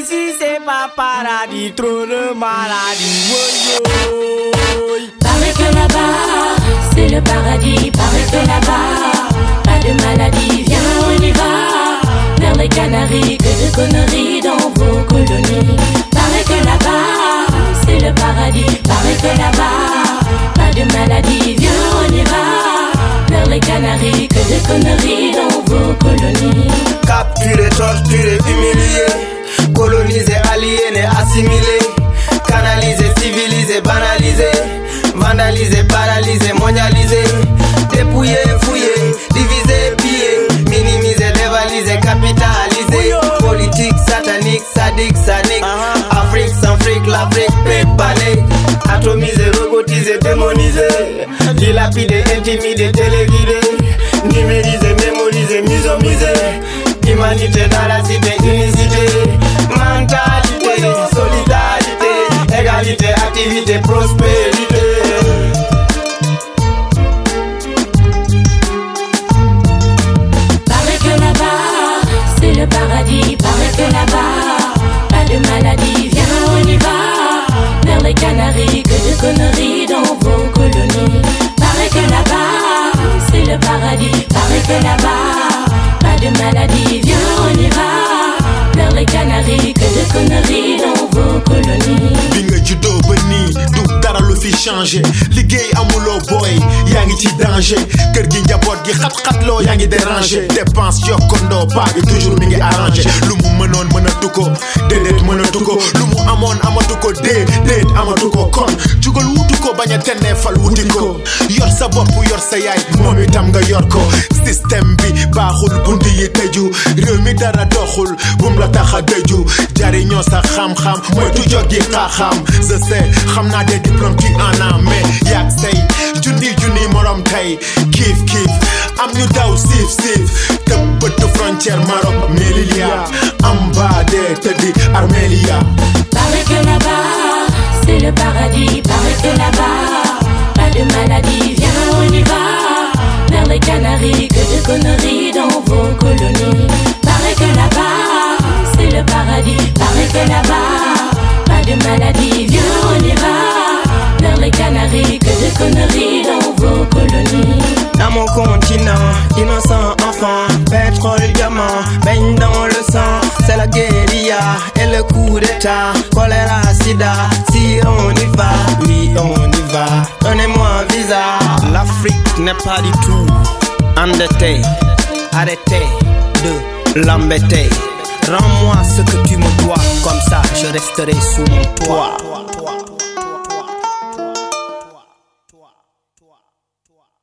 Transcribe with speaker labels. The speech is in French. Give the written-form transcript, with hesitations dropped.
Speaker 1: Ici c'est pas paradis, trop de maladies.
Speaker 2: Paraît que là-bas, c'est le paradis. Paraît que là-bas, pas de maladie. Viens, on y va, vers les Canaries. Que de conneries dans vos colonies. Paraît que là-bas, c'est le paradis. Paraît que là-bas, pas de maladie. Viens, on y va, vers les Canaries. Que de conneries dans vos colonies.
Speaker 3: Capturé, torturé, humilié, colonisé, aliéné, assimilé, canalisé, civilisé, banalisé, vandalisé, paralysé, mondialisé, dépouillé, fouillé, divisé, pillé, minimisé, dévalisé, capitalisé, politique, satanique, sadique, sadique, Afrique sans fric, l'Afrique pépanée, atomisé, robotisé, démonisé, dilapidé, intimidé, téléguidé, numérisé, mémorisé, misomisé. Humanité dans la cité, unicité, mentalité, solidarité, égalité, activité, prospérité.
Speaker 2: Paraît que là-bas, c'est le paradis. Paraît que là-bas, pas de maladie. Viens, on y va, vers les Canaries. Que de conneries dans vos colonies. Paraît que là-bas, c'est le paradis. Paraît que là-bas, pas de maladie, viens on y va, vers les Canaries. Que de conneries dans vos colonies.
Speaker 4: Bi nga juddoo ba nii du dara lu fi changé liggéey amuloo boy yaa ngi ci danger kër gi njaboot gi xat-xat loo yaa ngi dérangé dépense yokkandoo baa gi toujours mi ngi arrangé lu mu mënoon mënatu ko déedéet mënatu ko lu mu amoon amatu ko déedéet amatu ko kon jugal wutu ko bañ a tennee fal wuti ko yor sa bopp yor sa yaay moom itam nga yor ko système bi baaxul bunt yi tëju réew mi dara doxul bum la tax a dëju jariñoo sa xam-xam moytu joggi xaaxam je sais xam naa des diplômes tu en as mais yaag say junni morom tey kiif kiif am ñu daw siif tëb bëtt frontière Maroc Melilla am baa dee tëddi Armelia.
Speaker 2: Paraît que là-bas, c'est le paradis. Paraît que là-bas, pas de maladie. Viens, on y va, vers les Canaries. Que de conneries dans vos colonies. Paraît que là-bas, c'est le paradis. Paraît que là-bas, pas de maladie. Viens, on y va, vers les Canaries. Que de conneries dans vos colonies.
Speaker 3: Dans mon continent, innocent enfant, pétrole, diamant, baigne dans le sang. C'est la guérilla et le coup d'état, choléra, sida, si on y va, oui on y va, donnez-moi un visa. L'Afrique n'est pas du tout endettée, arrêtez de l'embêter. Rends-moi ce que tu me dois, comme ça je resterai sous mon toit.